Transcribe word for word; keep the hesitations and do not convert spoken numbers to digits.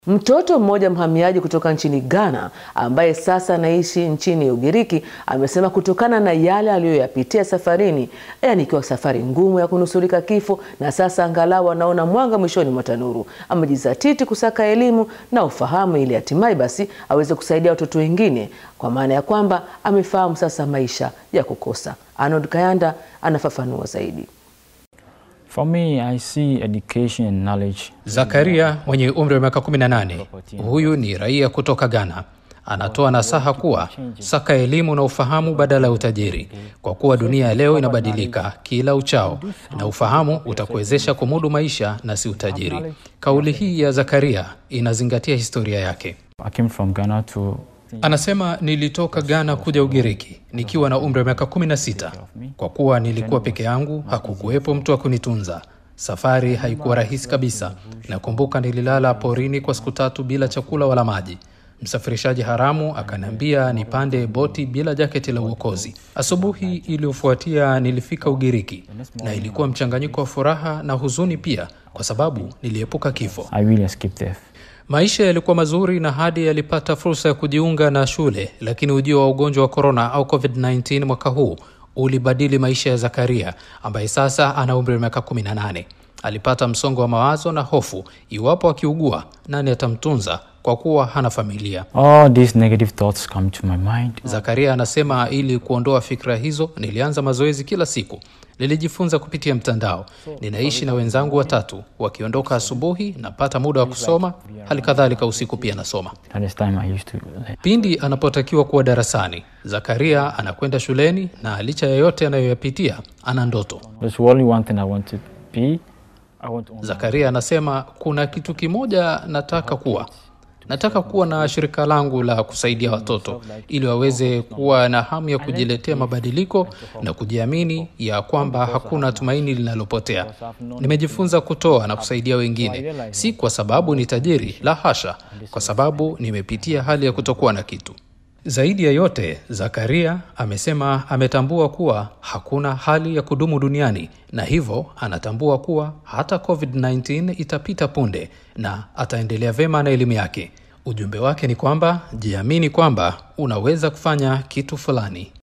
Mtoto mmoja mhamiaji kutoka nchini Ghana ambaye sasa anaishi nchini Ugiriki amesema kutokana na yale aliyoyapitia safarini, yani ikiwa safari ngumu ya kunusurika kifo, na sasa angalau anaona mwanga mwishoni mwa tanuru. Amejizatiti kusaka elimu na ufahamu ili hatimaye basi aweze kusaidia watoto wengine, kwa maana ya kwamba amefahamu sasa maisha ya kukosa. Arnold Kayanda anafafanua zaidi. For me, I see education and knowledge. Zakaria mwenye umri wa miaka kumi na nane, huyu ni raia kutoka Ghana. Anatoa nasaha kuwa saka elimu na ufahamu badala ya utajiri, kwa kuwa dunia ya leo inabadilika kila uchao na ufahamu utakuwezesha kumudu maisha na si utajiri. Kauli hii ya Zakaria inazingatia historia yake. I came from Ghana to Anasema, nilitoka Ghana kuja Ugiriki nikiwa na umri wa miaka kumi na sita. Kwa kuwa nilikuwa peke yangu, hakukuwepo mtu wa kunitunza. Safari haikuwa rahisi kabisa. Nakumbuka nililala porini kwa siku tatu bila chakula wala maji. Msafirishaji haramu akaniambia nipande boti bila jaketi la uokozi. Asubuhi iliyofuatia nilifika Ugiriki, na ilikuwa mchanganyiko wa furaha na huzuni pia, kwa sababu niliepuka kifo. I really escaped death. Maisha yalikuwa mazuri na hadi yalipata fursa ya kujiunga na shule, lakini ujio wa ugonjwa wa corona au covid kumi na tisa mwaka huu ulibadili maisha ya Zakaria, ambaye sasa ana umri wa miaka kumi na nane. Alipata msongo wa mawazo na hofu, iwapo akiugua nani atamtunza, kwa kuwa hana familia. All these negative thoughts come to my mind. Zakaria anasema, ili kuondoa fikra hizo nilianza mazoezi kila siku. Nilijifunza kupitia mtandao. Ninaishi na wenzangu watatu, wakiondoka asubuhi napata muda wa kusoma, hali kadhalika usiku pia nasoma. That is time I used to. Pindi anapotakiwa kuwa darasani, Zakaria anakwenda shuleni, na licha ya yote anayoyapitia ana ndoto. There's only one thing I want to be. I want to... Zakaria anasema, kuna kitu kimoja nataka kuwa. Nataka kuwa na shirika langu la kusaidia watoto ili waweze kuwa na hamu ya kujiletea mabadiliko na kujiamini ya kwamba hakuna tumaini linalopotea. Nimejifunza kutoa na kusaidia wengine, si kwa sababu ni tajiri, la hasha, kwa sababu nimepitia hali ya kutokuwa na kitu. Zaidi ya yote, Zakaria amesema ametambua kuwa hakuna hali ya kudumu duniani, na hivyo anatambua kuwa hata covid kumi na tisa itapita punde na ataendelea vema na elimu yake. Ujumbe wake ni kwamba jiamini kwamba unaweza kufanya kitu fulani.